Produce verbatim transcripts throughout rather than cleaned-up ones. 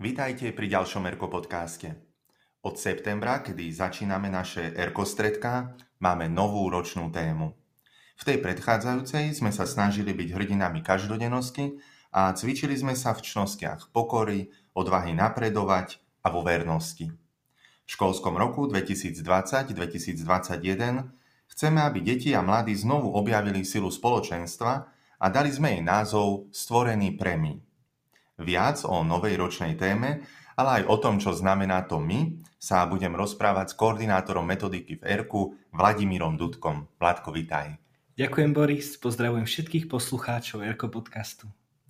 Vítajte pri ďalšom Erko podcaste. Od septembra, kedy začíname naše Erko stretká, máme novú ročnú tému. V tej predchádzajúcej sme sa snažili byť hrdinami každodennosti a cvičili sme sa v čnostiach pokory, odvahy napredovať a vo vernosti. V školskom roku dvetisícdvadsať dvetisícdvadsaťjeden chceme, aby deti a mladí znovu objavili silu spoločenstva a dali sme jej názov Stvorený pre my. Viac o novej ročnej téme, ale aj o tom, čo znamená to my, sa budem rozprávať s koordinátorom metodiky v Erku, Vladimírom Dudkom. Vladko, vitaj. Ďakujem, Boris, pozdravujem všetkých poslucháčov Erko podcastu.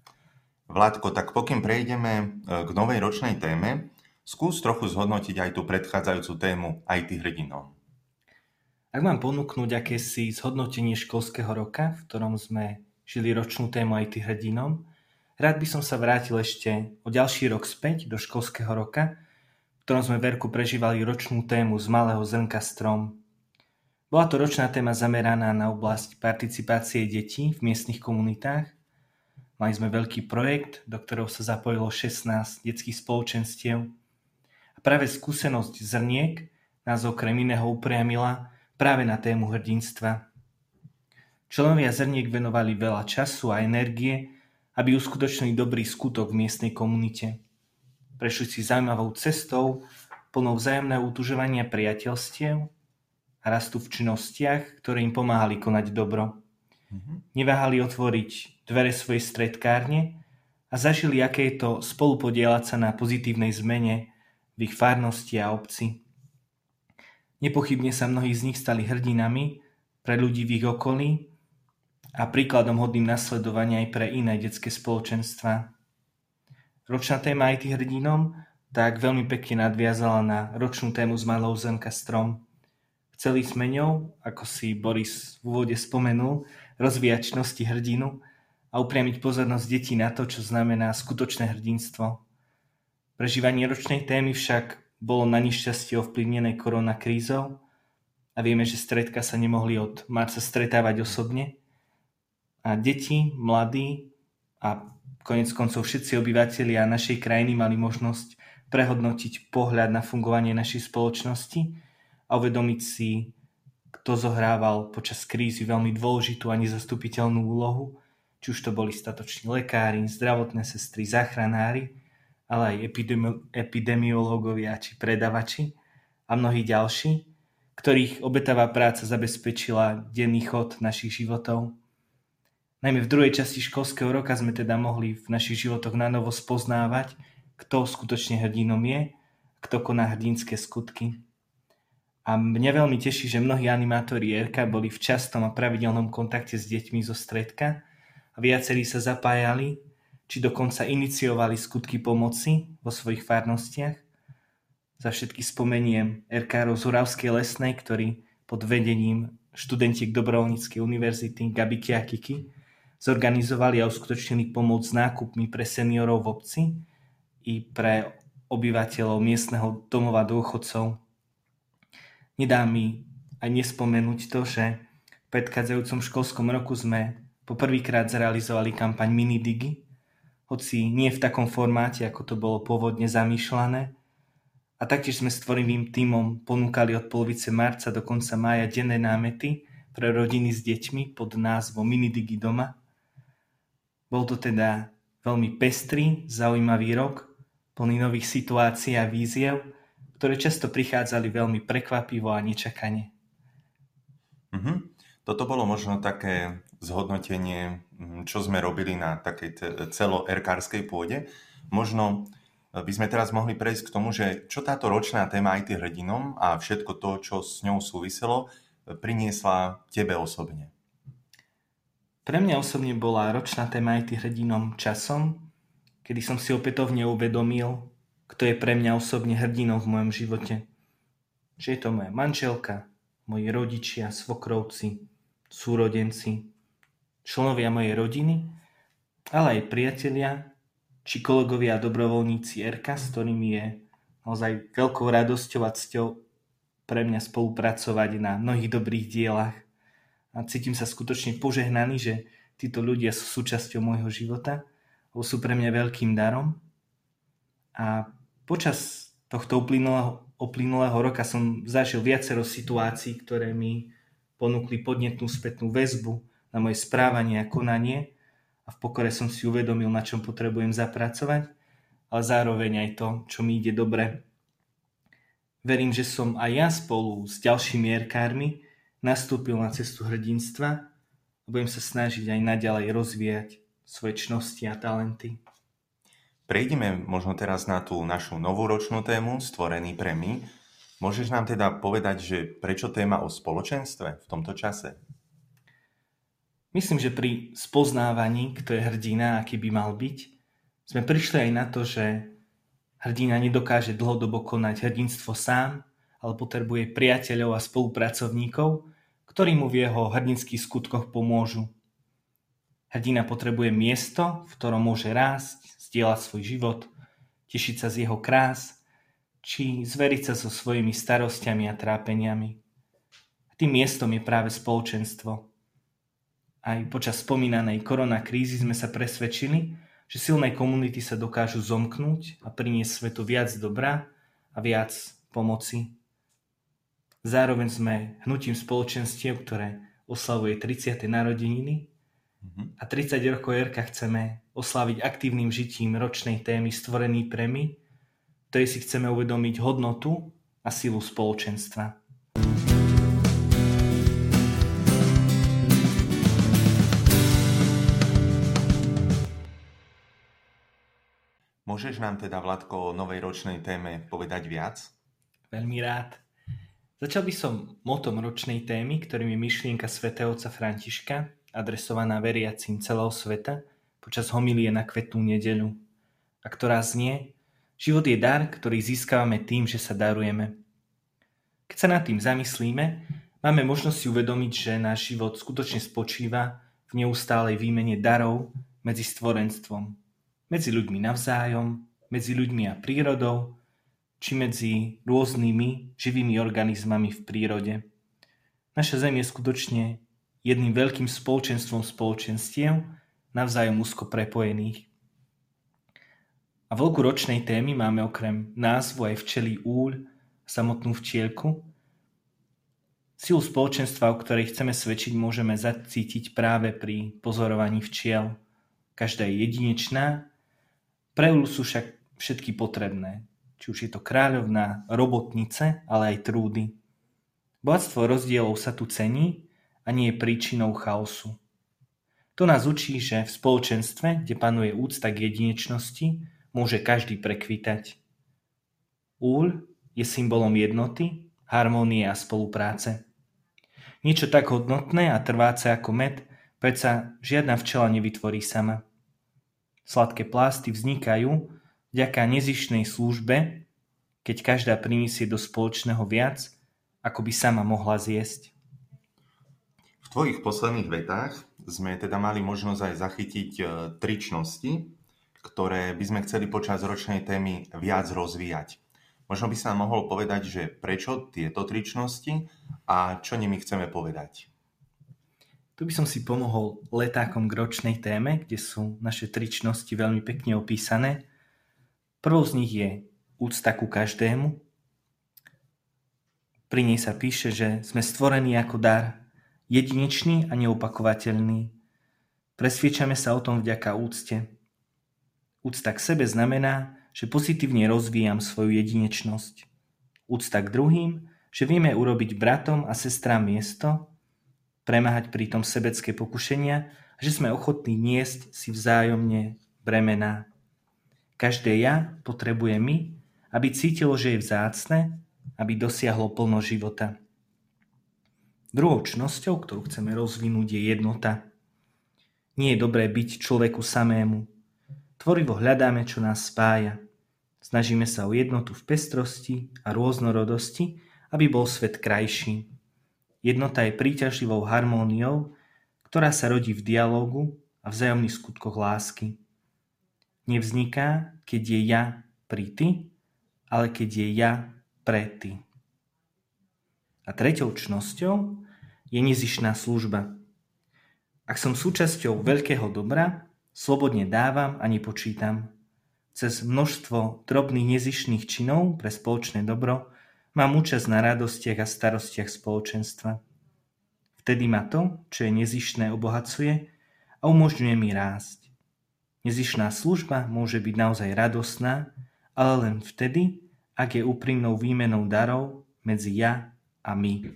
Vladko, tak pokým prejdeme k novej ročnej téme, skús trochu zhodnotiť aj tú predchádzajúcu tému í té hrdinom. Ak mám ponúknuť akési zhodnotenie školského roka, v ktorom sme žili ročnú tému í té hrdinom, rád by som sa vrátil ešte o ďalší rok späť do školského roka, v ktorom sme v Erku prežívali ročnú tému Z malého zrnka strom. Bola to ročná téma zameraná na oblasť participácie detí v miestnych komunitách. Mali sme veľký projekt, do ktorého sa zapojilo šestnásť detských spoločenstiev. A práve skúsenosť zrniek nás okrem iného upriamila práve na tému hrdinstva. Členovia zrniek venovali veľa času a energie, aby uskutočnili dobrý skutok v miestnej komunite. Prešli si zaujímavou cestou, plnou vzájomného utužovania priateľstiev a rastu v činnostiach, ktoré im pomáhali konať dobro. Mm-hmm. Neváhali otvoriť dvere svojej stredkárne a zažili, aké je to spolupodielať sa na pozitívnej zmene v ich farnosti a obci. Nepochybne sa mnohí z nich stali hrdinami pre ľudí v ich okolí a príkladom hodným nasledovania aj pre iné detské spoločenstvá. Ročná téma í té hrdinom tak veľmi pekne nadviazala na ročnú tému Z malého zrnka strom. Chceli sme ňou, ako si Boris v úvode spomenul, rozvíjať čnosti hrdinu a upriamiť pozornosť detí na to, čo znamená skutočné hrdinstvo. Prežívanie ročnej témy však bolo na nešťastie ovplyvnené koronakrízou a vieme, že stredka sa nemohli od marca stretávať osobne. A deti, mladí a koniec koncov všetci obyvatelia našej krajiny mali možnosť prehodnotiť pohľad na fungovanie našej spoločnosti a uvedomiť si, kto zohrával počas krízy veľmi dôležitú a nezastupiteľnú úlohu, či už to boli statoční lekári, zdravotné sestry, záchranári, ale aj epidemi- epidemiológovia či predavači a mnohí ďalší, ktorých obetavá práca zabezpečila denný chod našich životov. Najmä v druhej časti školského roka sme teda mohli v našich životoch nanovo spoznávať, kto skutočne hrdinom je, kto koná hrdinské skutky. A mňa veľmi teší, že mnohí animátori Erka boli v častom a pravidelnom kontakte s deťmi zo stredka a viacerí sa zapájali, či dokonca iniciovali skutky pomoci vo svojich farnostiach. Za všetky spomeniem erkárov z Oravskej Lesnej, ktorí pod vedením študentiek Dobrovoľníckej univerzity Gabiky a Kiky zorganizovali a uskutočnili pomoc s nákupmi pre seniorov v obci i pre obyvateľov miestneho domova dôchodcov. Nedá mi aj nespomenúť to, že v predchádzajúcom školskom roku sme poprvýkrát zrealizovali kampaň Minidigi, hoci nie v takom formáte, ako to bolo pôvodne zamýšľané. A taktiež sme s tvorivým tímom ponúkali od polovice marca do konca mája denné námety pre rodiny s deťmi pod názvom Minidigi doma. Bol to teda veľmi pestrý, zaujímavý rok, plný nových situácií a víziev, ktoré často prichádzali veľmi prekvapivo a nečakane. Mm-hmm. Toto bolo možno také zhodnotenie, čo sme robili na takej celoerkárskej pôde. Možno by sme teraz mohli prejsť k tomu, že čo táto ročná téma í té hrdinom a všetko to, čo s ňou súviselo, priniesla tebe osobne. Pre mňa osobne bola ročná téma í té hrdinom časom, kedy som si opätovne uvedomil, kto je pre mňa osobne hrdinom v mojom živote. Že je to moja manželka, moji rodičia, svokrovci, súrodenci, členovia mojej rodiny, ale aj priatelia či kolegovia a dobrovoľníci Erka, s ktorými je naozaj veľkou radosťou a cťou pre mňa spolupracovať na mnohých dobrých dielach. A cítim sa skutočne požehnaný, že títo ľudia sú súčasťou môjho života, lebo sú pre mňa veľkým darom. A počas tohto uplynulého, uplynulého roka som zažil viacero situácií, ktoré mi ponúkli podnetnú spätnú väzbu na moje správanie a konanie a v pokore som si uvedomil, na čom potrebujem zapracovať, ale zároveň aj to, čo mi ide dobre. Verím, že som aj ja spolu s ďalšími erkármi nastúpil na cestu hrdinstva a budem sa snažiť aj naďalej rozvíjať svoje čnosti a talenty. Prejdeme možno teraz na tú našu novú ročnú tému, Stvorený pre my. Môžeš nám teda povedať, že prečo téma o spoločenstve v tomto čase? Myslím, že pri spoznávaní, kto je hrdina, aký by mal byť, sme prišli aj na to, že hrdina nedokáže dlhodobo konať hrdinstvo sám, ale potrebuje priateľov a spolupracovníkov, ktorí mu v jeho hrdinských skutkoch pomôžu. Hrdina potrebuje miesto, v ktorom môže rásť, zdieľať svoj život, tešiť sa z jeho krás, či zveriť sa so svojimi starostiami a trápeniami. A tým miestom je práve spoločenstvo. Aj počas spomínanej koronakrízy sme sa presvedčili, že silné komunity sa dokážu zomknúť a priniesť svetu viac dobra a viac pomoci. Zároveň sme hnutím spoločenstiev, ktoré oslavuje tridsiate narodeniny a tridsať rokov Erka chceme oslaviť aktívnym žitím ročnej témy Stvorený pre my, ktorej si chceme uvedomiť hodnotu a silu spoločenstva. Môžeš nám teda, Vladko, o novej ročnej téme povedať viac? Veľmi rád. Začal by som motom ročnej témy, ktorým je myšlienka svätého otca Františka, adresovaná veriacím celého sveta počas homilie na Kvetnú nedeľu, a ktorá znie: život je dar, ktorý získavame tým, že sa darujeme. Keď sa nad tým zamyslíme, máme možnosť si uvedomiť, že náš život skutočne spočíva v neustálej výmene darov medzi stvorenstvom, medzi ľuďmi navzájom, medzi ľuďmi a prírodou, či medzi rôznymi živými organizmami v prírode. Naša Zem je skutočne jedným veľkým spoločenstvom spoločenstiev, navzájom úzko prepojených. A v veľkú ročnej témy máme okrem názvu aj včelí úľ, samotnú včielku. Silu spoločenstva, o ktorej chceme svedčiť, môžeme zacítiť práve pri pozorovaní včiel. Každá je jedinečná, pre úľu sú však všetky potrebné. Či už je to kráľovná, robotnice, ale aj trúdy. Bohatstvo rozdielov sa tu cení a nie je príčinou chaosu. To nás učí, že v spoločenstve, kde panuje úcta k jedinečnosti, môže každý prekvitať. Úľ je symbolom jednoty, harmónie a spolupráce. Niečo tak hodnotné a trváce ako med predsa žiadna včela nevytvorí sama. Sladké plásty vznikajú vďaka nezištnej službe, keď každá priniesie do spoločného viac, ako by sama mohla zjesť. V tvojich posledných vetách sme teda mali možnosť aj zachytiť tri čnosti, ktoré by sme chceli počas ročnej témy viac rozvíjať. Možno by sa nám mohol povedať, že prečo tieto tri čnosti a čo nimi chceme povedať. Tu by som si pomohol letákom k ročnej téme, kde sú naše tri čnosti veľmi pekne opísané. Prvou z nich je úcta ku každému. Pri nej sa píše, že sme stvorení ako dar, jedinečný a neopakovateľný. Presviečame sa o tom vďaka úcte. Úcta k sebe znamená, že pozitívne rozvíjam svoju jedinečnosť. Úcta k druhým, že vieme urobiť bratom a sestrám miesto, premáhať pritom sebecké pokušenia a že sme ochotní niesť si vzájomne bremená. Každé ja potrebuje my, aby cítilo, že je vzácne, aby dosiahlo plno života. Druhou čnosťou, ktorú chceme rozvinúť, je jednota. Nie je dobré byť človeku samému. Tvorivo hľadáme, čo nás spája. Snažíme sa o jednotu v pestrosti a rôznorodosti, aby bol svet krajší. Jednota je príťažlivou harmóniou, ktorá sa rodí v dialógu a vzájomných skutkoch lásky. Nevzniká, keď je ja pri ty, ale keď je ja pre ty. A treťou čnosťou je nezištná služba. Ak som súčasťou veľkého dobra, slobodne dávam a nepočítam. cez množstvo drobných nezištných činov pre spoločné dobro mám účasť na radostiach a starostiach spoločenstva. Vtedy ma to, čo je nezištné, obohacuje a umožňuje mi rásť. Nezištná služba môže byť naozaj radosná, ale len vtedy, ak je úprimnou výmenou darov medzi ja a my.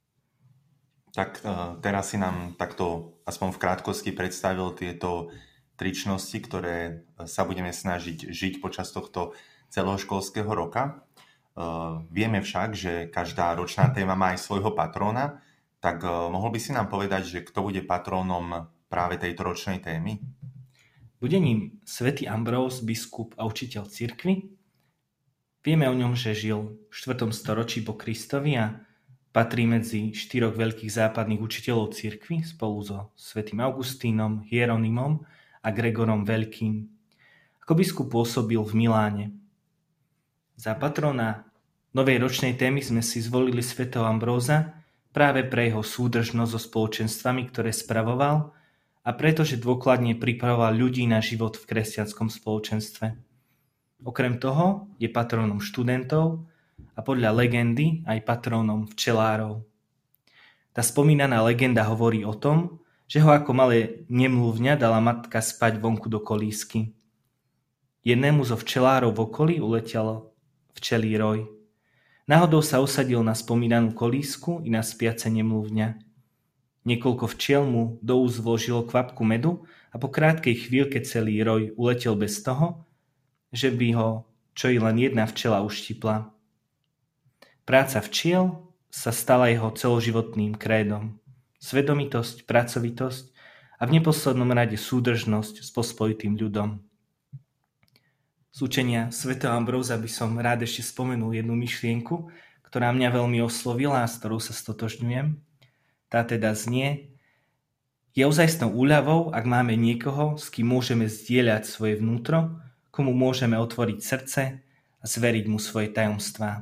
Tak teraz si nám takto aspoň v krátkosti predstavil tieto tri čnosti, ktoré sa budeme snažiť žiť počas tohto celoškolského roka. Vieme však, že každá ročná téma má aj svojho patróna, tak mohol by si nám povedať, že kto bude patrónom práve tejto ročnej témy? Bude ním svätý Ambrós, biskup a učiteľ cirkvi. Vieme o ňom, že žil v štvrtom storočí po Kristovi a patrí medzi štyroch veľkých západných učiteľov cirkvi spolu so svätým Augustínom, Hieronymom a Gregorom Veľkým. Ako biskup pôsobil v Miláne. Za patrona novej ročnej témy sme si zvolili svätého Ambróza práve pre jeho súdržnosť so spoločenstvami, ktoré spravoval, a pretože dôkladne pripravoval ľudí na život v kresťanskom spoločenstve. Okrem toho je patrónom študentov a podľa legendy aj patrónom včelárov. Tá spomínaná legenda hovorí o tom, že ho ako malé nemluvňa dala matka spať vonku do kolísky. Jednému zo včelárov v okolí uletel včelí roj. Náhodou sa usadil na spomínanú kolísku i na spiace nemluvňa. Niekoľko včiel mu do úst vložilo kvapku medu a po krátkej chvíľke celý roj uletel bez toho, že by ho čo i len jedna včela uštipla. Práca včiel sa stala jeho celoživotným krédom. Svedomitosť, pracovitosť a v neposlednom rade súdržnosť s pospolitým ľudom. Z učenia svätého Ambróza by som rád ešte spomenul jednu myšlienku, ktorá mňa veľmi oslovila a s ktorou sa stotožňujem. Tá teda znie: je ozajstnou úľavou, ak máme niekoho, s kým môžeme zdieľať svoje vnútro, komu môžeme otvoriť srdce a zveriť mu svoje tajomstvá.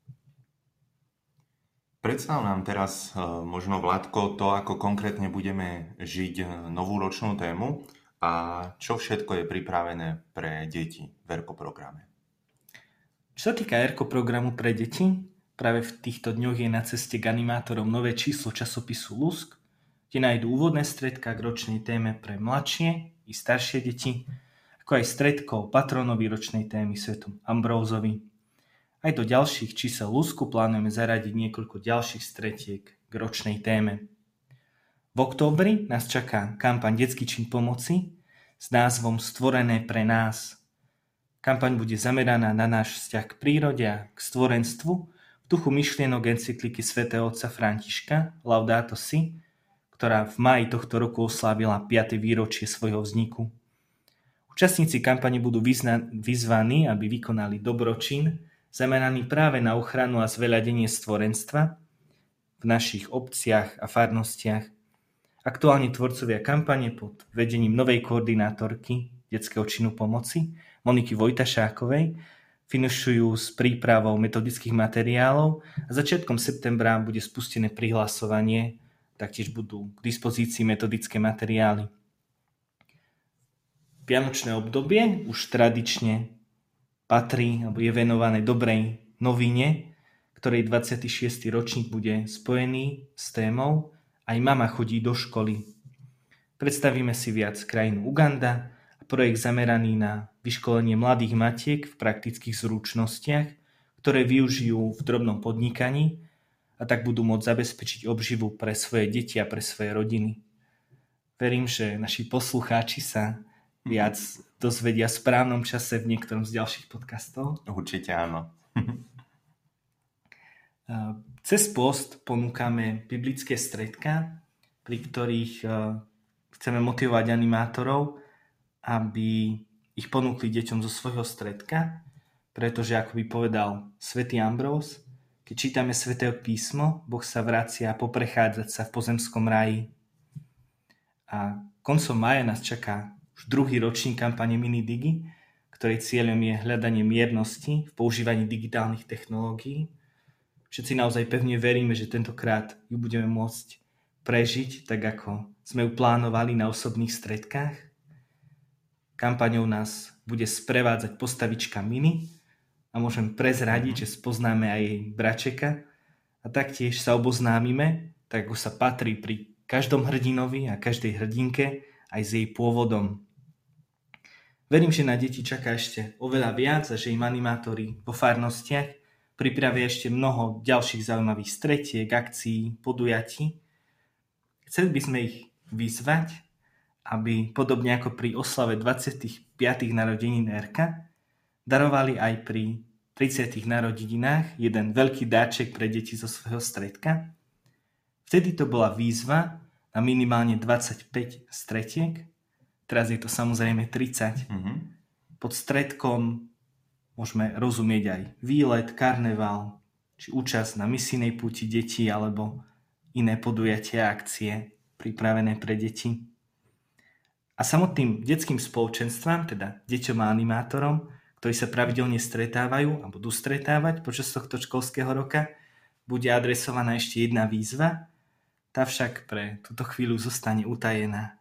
Predstav nám teraz možno, Vládko, to, ako konkrétne budeme žiť novú ročnú tému a čo všetko je pripravené pre deti v erkoprograme. Čo sa týka erkoprogramu pre deti, práve v týchto dňoch je na ceste k animátorom nové číslo časopisu Lusk, kde nájdú úvodné stredká k ročnej téme pre mladšie i staršie deti, ako aj stredko o patronovi ročnej témy svätom Ambrózovi. Aj do ďalších čísel Lusku plánujeme zaradiť niekoľko ďalších stretiek k ročnej téme. V októbri nás čaká kampaň Detský čin pomoci s názvom Stvorené pre nás. Kampaň bude zameraná na náš vzťah k prírode a k stvorenstvu v duchu myšlienok encykliky svätého otca Františka Laudato Si, ktorá v máji tohto roku oslávila piate výročie svojho vzniku. Účastníci kampane budú vyzna- vyzvaní, aby vykonali dobročin zameraný práve na ochranu a zveľadenie stvorenstva v našich obciach a farnostiach. Aktuálne tvorcovia kampane pod vedením novej koordinátorky Detského činu pomoci Moniky Vojtašákovej finišujú s prípravou metodických materiálov a začiatkom septembra bude spustené prihlasovanie, taktiež budú k dispozícii metodické materiály. Vianočné obdobie už tradične patrí alebo je venované dobrej novine, ktorej dvadsiaty šiesty ročník bude spojený s témou Aj mama chodí do školy. Predstavíme si viac krajinu Uganda a projekt zameraný na vyškolenie mladých matiek v praktických zručnostiach, ktoré využijú v drobnom podnikaní a tak budú môcť zabezpečiť obživu pre svoje deti a pre svoje rodiny. Verím, že naši poslucháči sa viac dozvedia v správnom čase v niektorom z ďalších podcastov. Určite áno. Cez post ponúkame biblické stredká, pri ktorých chceme motivovať animátorov, aby ich ponúkli deťom zo svojho stredka, pretože ako by povedal svätý Ambrós, keď čítame sväté písmo, Boh sa vracia poprechádzať sa v pozemskom raji. A koncom mája nás čaká už druhý ročník kampane MiniDigi, ktorej cieľom je hľadanie miernosti v používaní digitálnych technológií. Všetci naozaj pevne veríme, že tentokrát ju budeme môcť prežiť, tak ako sme ju plánovali na osobných stredkách. Kampaňou nás bude sprevádzať postavička Mini a môžem prezradiť, že spoznáme aj jej bračeka a taktiež sa oboznámime, tak ako sa patrí pri každom hrdinovi a každej hrdinke aj s jej pôvodom. Verím, že na deti čaká ešte oveľa viac a že im animátori vo farnostiach pripravia ešte mnoho ďalších zaujímavých stretiek, akcií, podujatí. Chceli by sme ich vyzvať, aby podobne ako pri oslave dvadsiatich piatich narodenín Erka darovali aj pri tridsiatich narodeninách jeden veľký dáček pre deti zo svojho stredka. Vtedy to bola výzva na minimálne dvadsaťpäť stretiek, teraz je to samozrejme tridsať. Mm-hmm. Pod stredkom môžeme rozumieť aj výlet, karneval, či účasť na misijnej púti detí alebo iné podujatia a akcie pripravené pre deti. A samotným detským spoločenstvám, teda deťom a animátorom, ktorí sa pravidelne stretávajú a budú stretávať počas tohto školského roka, bude adresovaná ešte jedna výzva, tá však pre túto chvíľu zostane utajená.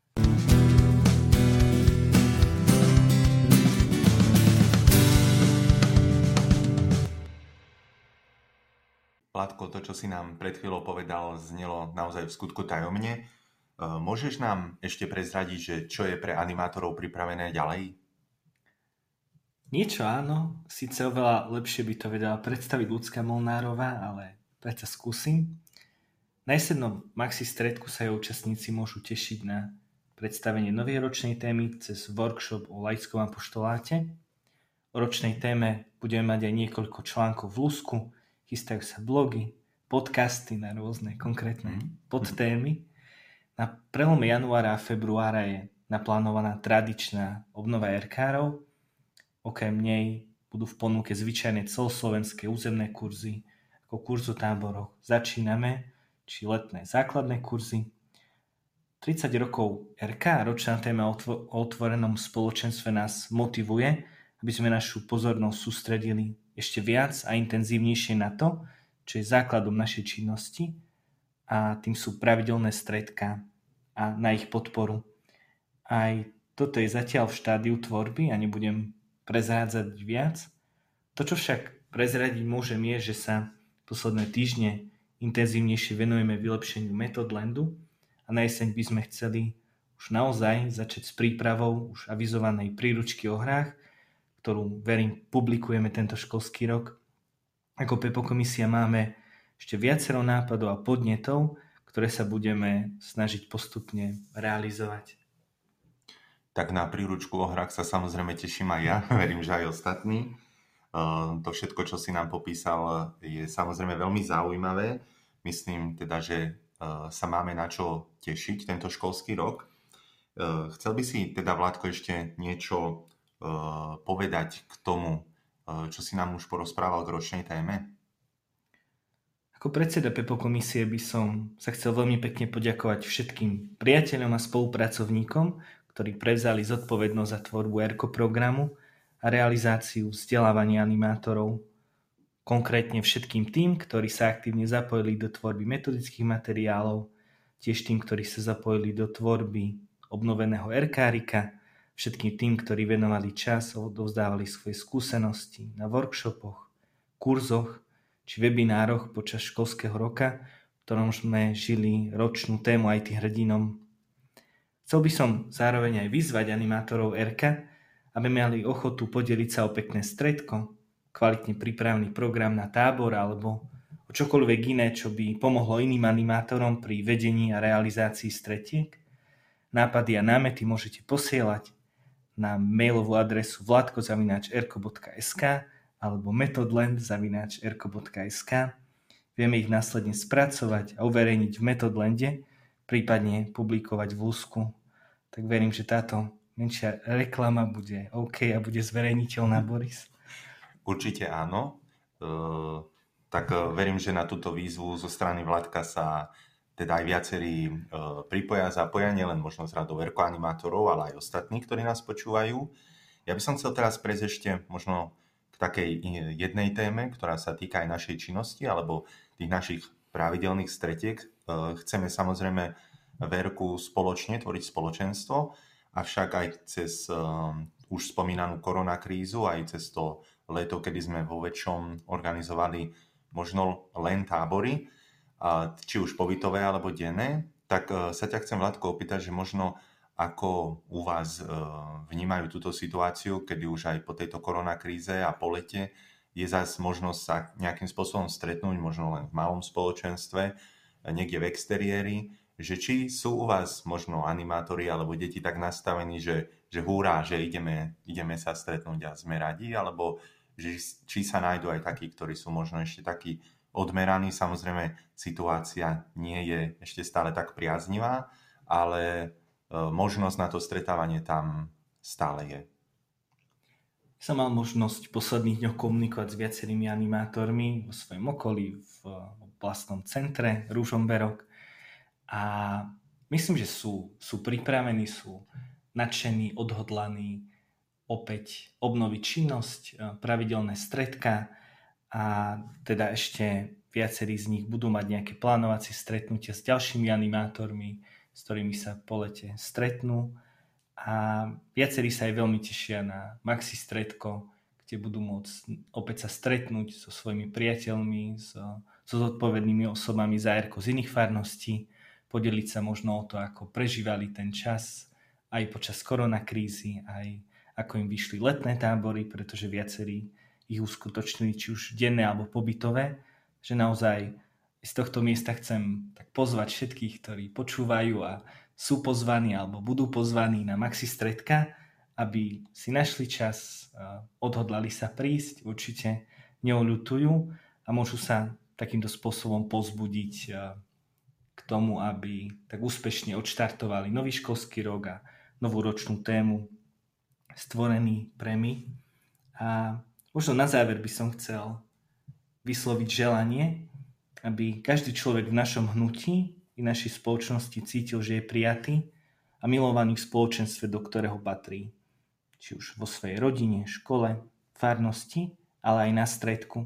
Vládko, to, čo si nám pred chvíľou povedal, znelo naozaj v skutku tajomne. Môžeš nám ešte prezradiť, že čo je pre animátorov pripravené ďalej? Niečo áno, síce oveľa lepšie by to vedela predstaviť Ľudská Molnárová, ale predsa skúsim. Na jesennom maxi stredku sa jej účastníci môžu tešiť na predstavenie novej ročnej témy cez workshop o laickom apoštoláte. O ročnej téme budeme mať aj niekoľko článkov v Lusku, chystajú sa blogy, podcasty na rôzne konkrétne podtémy. Na prelome januára a februára je naplánovaná tradičná obnova erkárov. Okrem nej budú v ponuke zvyčajné celoslovenské územné kurzy, ako kurz o táboroch Začíname, či letné základné kurzy. tridsať rokov er ká, ročná téma o otvorenom spoločenstve, nás motivuje, aby sme našu pozornosť sústredili ešte viac a intenzívnejšie na to, čo je základom našej činnosti, a tým sú pravidelné stretká a na ich podporu. Aj toto je zatiaľ v štádiu tvorby a nebudem prezrádzať viac. To, čo však prezradiť môžem, je, že sa posledné týždne intenzívnejšie venujeme vylepšeniu Metodlandu a na jeseň by sme chceli už naozaj začať s prípravou už avizovanej príručky o hrách, ktorú, verím, publikujeme tento školský rok. Ako Pepo komisia máme ešte viacero nápadov a podnetov, ktoré sa budeme snažiť postupne realizovať. Tak na príručku o hrách sa samozrejme teším aj ja, verím, že aj ostatní. To všetko, čo si nám popísal, je samozrejme veľmi zaujímavé. Myslím teda, že sa máme na čo tešiť tento školský rok. Chcel by si teda, Vládko, ešte niečo povedať k tomu, čo si nám už porozprával k ročnej téme? Ako predseda Pepo komisie by som sa chcel veľmi pekne poďakovať všetkým priateľom a spolupracovníkom, ktorí prevzali zodpovednosť za tvorbu Erko programu a realizáciu vzdelávania animátorov. Konkrétne všetkým tým, ktorí sa aktívne zapojili do tvorby metodických materiálov, tiež tým, ktorí sa zapojili do tvorby obnoveného erkárika, všetkým tým, ktorí venovali čas a odovzdávali svoje skúsenosti na workshopoch, kurzoch či webinároch počas školského roka, v ktorom sme žili ročnú tému aj tých hrdinom. Chcel by som zároveň aj vyzvať animátorov Erka, aby mali ochotu podeliť sa o pekné stredko, kvalitne pripravený program na tábor alebo o čokoľvek iné, čo by pomohlo iným animátorom pri vedení a realizácii stretiek. Nápady a námety môžete posielať na mailovú adresu vladko zavináč erko bodka es ká alebo metodland zavináč erko bodka es ká. Vieme ich následne spracovať a uverejniť v Metodlande, prípadne publikovať v Lusku. Tak verím, že táto menšia reklama bude OK a bude zverejniteľná, Boris. Určite áno. E, tak verím, že na túto výzvu zo strany Vládka sa teda aj viacerí e, pripoja, zapoja, nielen možno z radou Erko animátorov, ale aj ostatní, ktorí nás počúvajú. Ja by som chcel teraz prejsť ešte možno k takej jednej téme, ktorá sa týka aj našej činnosti alebo tých našich pravidelných stretiek. E, chceme samozrejme v Erku spoločne tvoriť spoločenstvo, avšak aj cez e, už spomínanú koronakrízu, aj cez to leto, kedy sme vo väčšom organizovali možno len tábory, či už pobytové alebo denné, tak sa ťa chcem, Vladko, opýtať, že možno ako u vás vnímajú túto situáciu, kedy už aj po tejto koronakríze a po lete je zase možnosť sa nejakým spôsobom stretnúť, možno len v malom spoločenstve, niekde v exteriéri, že či sú u vás možno animátori alebo deti tak nastavení, že, že húrá, že ideme, ideme sa stretnúť a sme radi, alebo že, či sa nájdú aj takí, ktorí sú možno ešte takí odmeraní. Samozrejme, situácia nie je ešte stále tak priaznivá, ale možnosť na to stretávanie tam stále je. Som mal možnosť v posledných dňoch komunikovať s viacerými animátormi vo svojom okolí, v vlastnom centre Ružomberok, a myslím, že sú, sú pripravení, sú nadšení, odhodlaní opäť obnoviť činnosť, pravidelné stredká, a teda ešte viacerí z nich budú mať nejaké plánovacie stretnutia s ďalšími animátormi, s ktorými sa po lete stretnú, a viacerí sa aj veľmi tešia na Maxi stredko, kde budú môcť opäť sa stretnúť so svojimi priateľmi, so, so zodpovednými osobami za erko z iných farností, podeliť sa možno o to, ako prežívali ten čas aj počas koronakrízy, aj ako im vyšli letné tábory, pretože viacerí ich uskutočnili či už denné alebo pobytové, že naozaj z tohto miesta chcem tak pozvať všetkých, ktorí počúvajú a sú pozvaní alebo budú pozvaní na Maxi stredka, aby si našli čas, odhodlali sa prísť, určite neoľutujú a môžu sa takýmto spôsobom pozbudiť k tomu, aby tak úspešne odštartovali nový školský rok a novú ročnú tému Stvorený pre my. A možno na záver by som chcel vysloviť želanie, aby každý človek v našom hnutí i našej spoločnosti cítil, že je prijatý a milovaný v spoločenstve, do ktorého patrí. Či už vo svojej rodine, škole, farnosti, ale aj na stredku.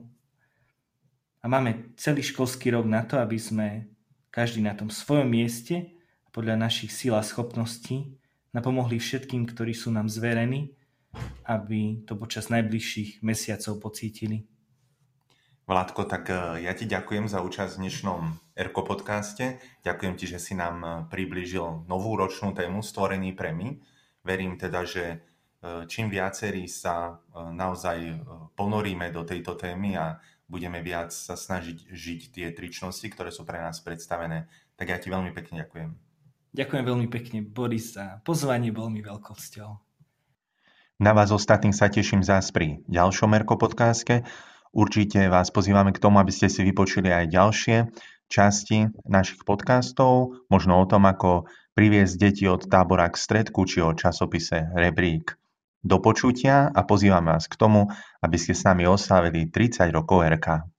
A máme celý školský rok na to, aby sme každý na tom svojom mieste a podľa našich síl a schopností napomohli všetkým, ktorí sú nám zverení, aby to počas najbližších mesiacov pocítili. Vládko, tak ja ti ďakujem za účasť v dnešnom Erko podcaste. Ďakujem ti, že si nám priblížil novú ročnú tému Stvorený pre my. Verím teda, že čím viacerí sa naozaj ponoríme do tejto témy a budeme viac sa snažiť žiť tie tri čnosti, ktoré sú pre nás predstavené, tak ja ti veľmi pekne ďakujem. Ďakujem veľmi pekne, Boris, za pozvanie, bol mi veľkou cťou. Na vás ostatných sa teším zás pri ďalšom Erko podcaste. Určite vás pozývame k tomu, aby ste si vypočuli aj ďalšie časti našich podcastov, možno o tom, ako priviesť deti od tábora k stredku, či o časopise Rebrík. Do počutia a pozývam vás k tomu, aby ste s nami oslávili tridsať rokov er ká.